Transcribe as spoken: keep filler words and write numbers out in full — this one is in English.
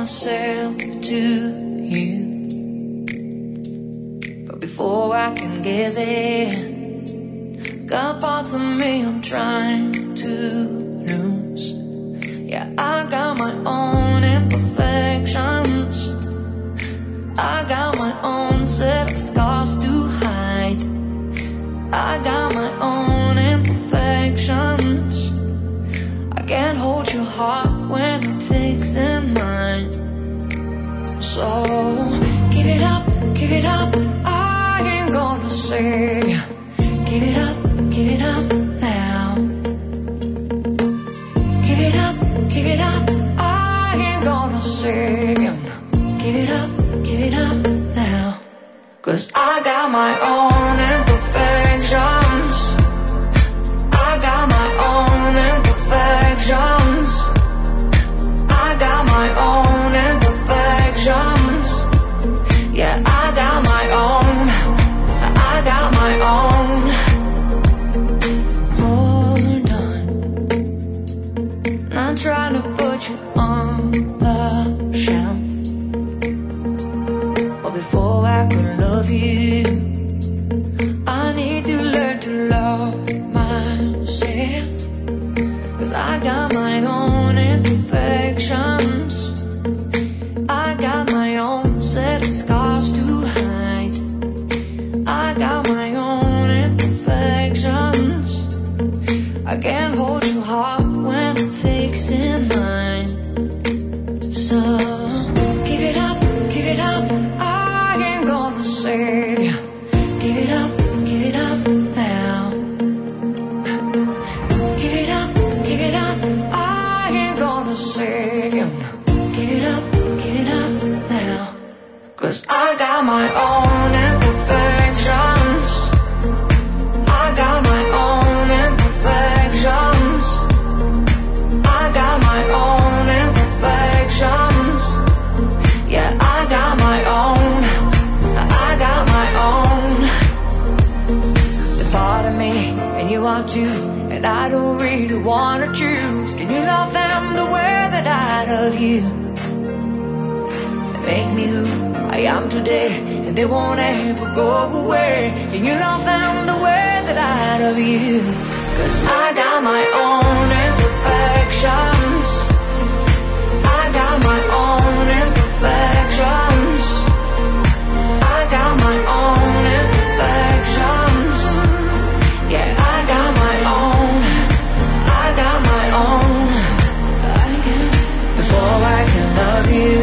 myself to you. But before I can get there, got parts of me I'm trying to lose. Yeah, I got my own imperfections, I got my own set of scars to hide. I got my own imperfections. I can't hold your heart when I'm fixing mine. So give it up, give it up, I ain't gonna save you. Give it up, give it up now. Give it up, give it up, I ain't gonna save you. Give it up, give it up now. 'Cause I got my own imperfections, I got my own imperfections, I got my own imperfections. Yeah, I got my own, I got my own. Hold on, not trying to put you on the shelf, but before I could love you, I need to learn to love myself. 'Cause I got my own imperfections, I got my own set of scars to hide. I got my own imperfections. I can't hold your heart when I'm fixing mine. So give it up, give it up, I ain't gonna save you. Give it up, give it up now. Give it up, give it up, I ain't gonna save you. Give it up, give it up now. 'Cause I got my own imperfections, I got my own imperfections, I got my own imperfections. Yeah, I got my own, I got my own. The part of me, and you are too, and I don't really wanna choose. Can you love them the way that I love you? They make me who I am today, and they won't ever go away. Can you love them the way that I love you? 'Cause I got my own imperfections, I got my own imperfections, I got my own imperfections. Yeah, I got my own, I got my own. Before I can love you,